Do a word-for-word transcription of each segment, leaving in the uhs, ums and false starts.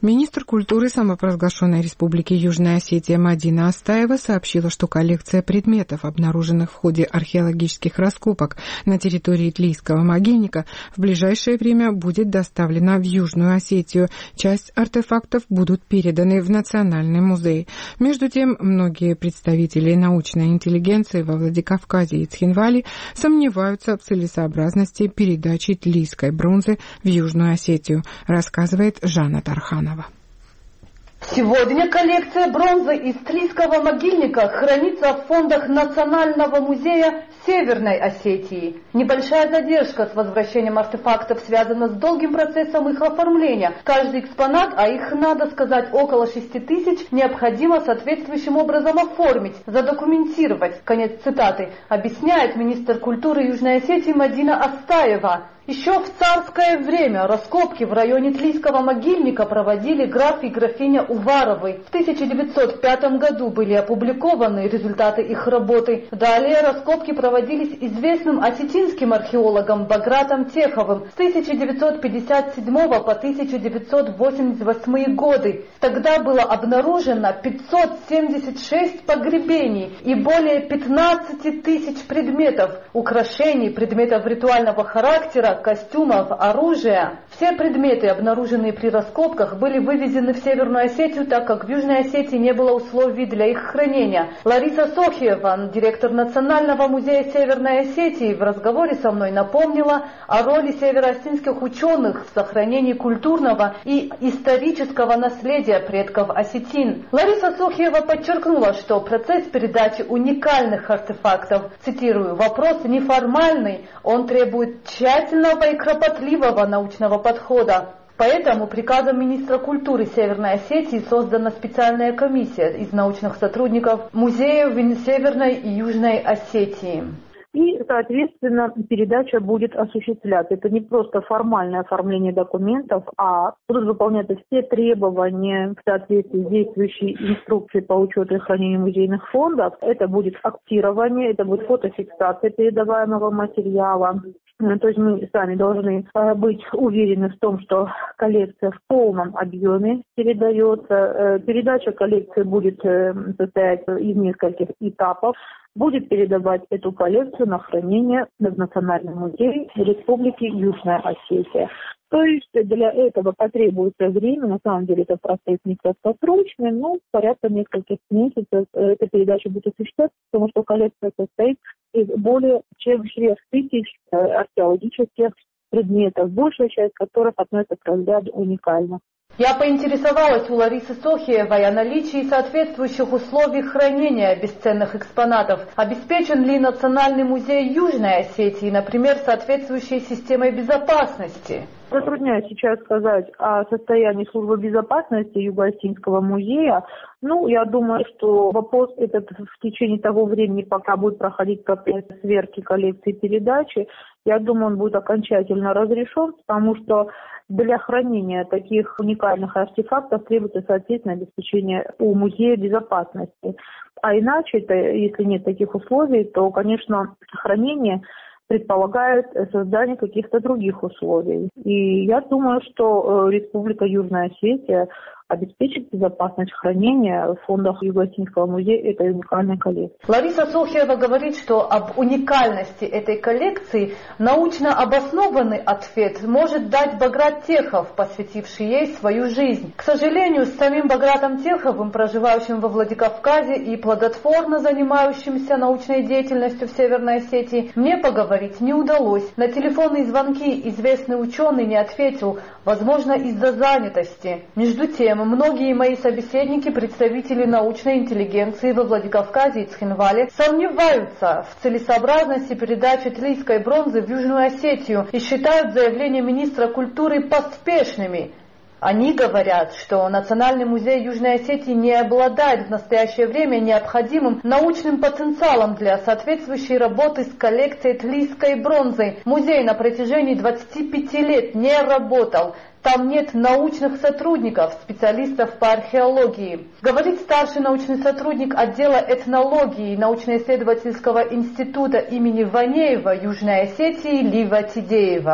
Министр культуры самопровозглашенной Республики Южная Осетия Мадина Астаева сообщила, что коллекция предметов, обнаруженных в ходе археологических раскопок на территории Тлийского могильника, в ближайшее время будет доставлена в Южную Осетию. Часть артефактов будут переданы в Национальный музей. Между тем, многие представители научной интеллигенции во Владикавказе и Цхинвали сомневаются в целесообразности передачи тлийской бронзы в Южную Осетию, рассказывает Жанна Тарханова. Сегодня коллекция бронзы из Тлийского могильника хранится в фондах Национального музея Северной Осетии. Небольшая задержка с возвращением артефактов связана с долгим процессом их оформления. Каждый экспонат, а их, надо сказать, около шести тысяч, необходимо соответствующим образом оформить, задокументировать. Конец цитаты. Объясняет министр культуры Южной Осетии Мадина Астаева. Еще в царское время раскопки в районе Тлийского могильника проводили граф и графиня Уваровы. В тысяча девятьсот пятом году были опубликованы результаты их работы. Далее раскопки проводились известным осетинским археологом Багратом Теховым с тысяча девятьсот пятьдесят седьмого по тысяча девятьсот восемьдесят восьмой годы. Тогда было обнаружено пятьсот семьдесят шесть погребений и более пятнадцати тысяч предметов, украшений, предметов ритуального характера, костюмов, оружия. Все предметы, обнаруженные при раскопках, были вывезены в Северную Осетию, так как в Южной Осетии не было условий для их хранения. Лариса Сохиева, директор Национального музея Северной Осетии, в разговоре со мной напомнила о роли североосетинских ученых в сохранении культурного и исторического наследия предков осетин. Лариса Сохиева подчеркнула, что процесс передачи уникальных артефактов, цитирую, вопрос неформальный, он требует тщательного и кропотливого научного подхода. Поэтому приказом министра культуры Северной Осетии создана специальная комиссия из научных сотрудников музеев Северной и Южной Осетии. И, соответственно, передача будет осуществляться. Это не просто формальное оформление документов, а будут выполняться все требования в соответствии с действующей инструкцией по учету и хранению музейных фондов. Это будет актирование, это будет фотофиксация передаваемого материала. То есть мы сами должны быть уверены в том, что коллекция в полном объеме передается. Передача коллекции будет состоять из нескольких этапов. Будет передавать эту коллекцию на хранение в Национальный музей Республики Южная Осетия. То есть для этого потребуется время, на самом деле это процесс не краткосрочный, но порядка нескольких месяцев эта передача будет осуществляться, потому что коллекция состоит из более чем четырех тысяч археологических предметов, большая часть которых относится к разряду уникальных. Я поинтересовалась у Ларисы Сохиевой о наличии соответствующих условий хранения бесценных экспонатов. Обеспечен ли Национальный музей Южной Осетии, например, соответствующей системой безопасности? Затрудняюсь сейчас сказать о состоянии службы безопасности Юго-Осетинского музея. Ну, я думаю, что вопрос этот в течение того времени, пока будет проходить процесс сверки коллекции передачи, я думаю, он будет окончательно разрешен, потому что для хранения таких уникальных артефактов требуется, соответственно, обеспечение у музея безопасности. А иначе, это, если нет таких условий, то, конечно, хранение предполагает создание каких-то других условий. И я думаю, что Республика Южная Осетия обеспечить безопасность хранения в фондах Юго-Осетинского музея этой уникальной коллекции. Лариса Сохиева говорит, что об уникальности этой коллекции научно обоснованный ответ может дать Баграт Техов, посвятивший ей свою жизнь. К сожалению, с самим Багратом Теховым, проживающим во Владикавказе и плодотворно занимающимся научной деятельностью в Северной Осетии, мне поговорить не удалось. На телефонные звонки известный ученый не ответил, возможно, из-за занятости. Между тем, многие мои собеседники, представители научной интеллигенции во Владикавказе и Цхинвале, сомневаются в целесообразности передачи тлийской бронзы в Южную Осетию и считают заявления министра культуры поспешными. Они говорят, что Национальный музей Южной Осетии не обладает в настоящее время необходимым научным потенциалом для соответствующей работы с коллекцией тлийской бронзы. Музей на протяжении двадцати пяти лет не работал. Там нет научных сотрудников, специалистов по археологии. Говорит старший научный сотрудник отдела этнологии научно-исследовательского института имени Ванеева Южной Осетии Лива Тидеева.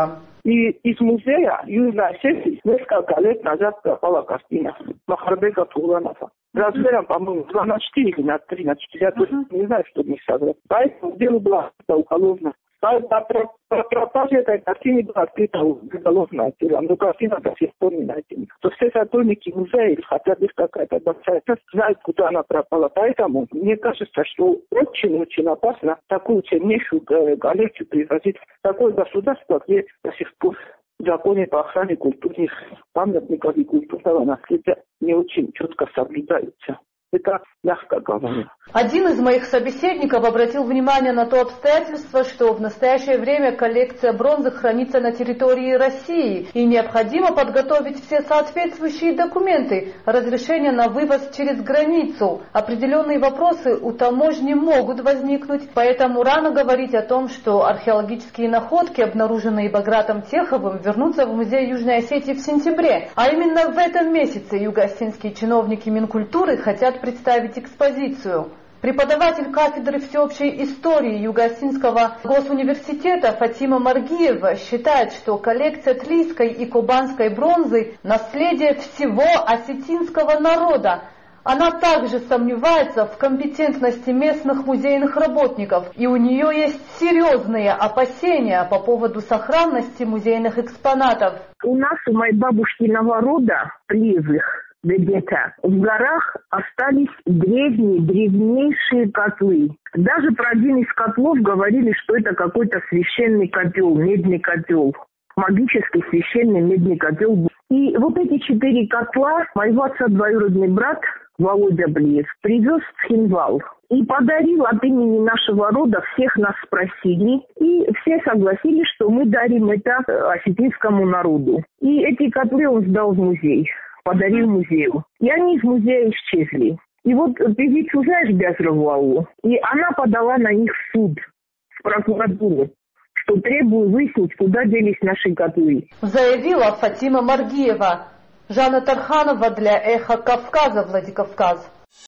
И из музея Южной Осетии несколько лет назад пропала картина Махарбека Тугранова. Размером, по-моему, два на четыре или на три на четыре. Я uh-huh. не знаю, что мне сказать. Поэтому дело было уголовно. Про пропажу этой картины была открыта уголовное дело, но картина до сих пор не найдена. То все сотрудники музея или хотя бы какая-то большая часть знают, куда она пропала. Поэтому мне кажется, что очень-очень опасно такую ценнейшую коллекцию привозить в такое государство, где до сих пор законы по охране культурных памятников и культурного наследия не очень четко соблюдаются. Это мягко говоря. Один из моих собеседников обратил внимание на то обстоятельство, что в настоящее время коллекция бронзы хранится на территории России и необходимо подготовить все соответствующие документы, разрешение на вывоз через границу. Определенные вопросы у таможни могут возникнуть, поэтому рано говорить о том, что археологические находки, обнаруженные Багратом Теховым, вернутся в музей Южной Осетии в сентябре. А именно в этом месяце юго-осетинские чиновники Минкультуры хотят представить экспозицию. Преподаватель кафедры всеобщей истории Юго-Осетинского госуниверситета Фатима Маргиева считает, что коллекция тлийской и кубанской бронзы – наследие всего осетинского народа. Она также сомневается в компетентности местных музейных работников, и у нее есть серьезные опасения по поводу сохранности музейных экспонатов. У нас, у моей бабушкиного рода, Плизых, где-то в горах остались древние, древнейшие котлы. Даже про один из котлов говорили, что это какой-то священный котел, медный котел. Магический священный медный котел. И вот эти четыре котла моего отца двоюродный брат Володя Блиев привез в Хинвал. И подарил от имени нашего рода, всех нас спросили, и все согласились, что мы дарим это осетинскому народу. И эти котлы он сдал в музей. Подарил музею. И они из музея исчезли. И вот певицу знаешь Бязрову Аллу, и она подала на них в суд, в прокуратуру, что требует выяснить, куда делись наши котлы. Заявила Фатима Маргиева. Жанна Тарханова для «Эхо Кавказа», Владикавказ.